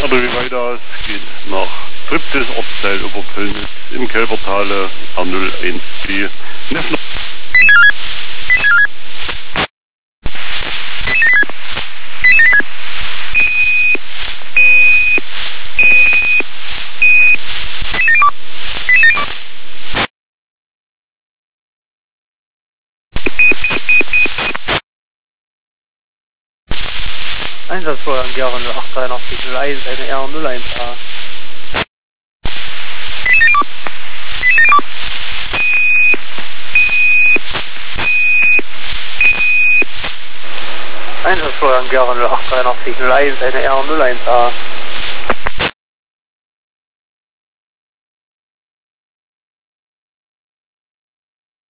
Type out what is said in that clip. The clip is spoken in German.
Vidas geht nach Triptis, Ortsteil Oberpöllnitz im Kälbertale R01B. Neffner. Einsatzsteuer im Jahre 088301, eine R01A. Einsatzsteuer im Jahre 088301, eine R01A.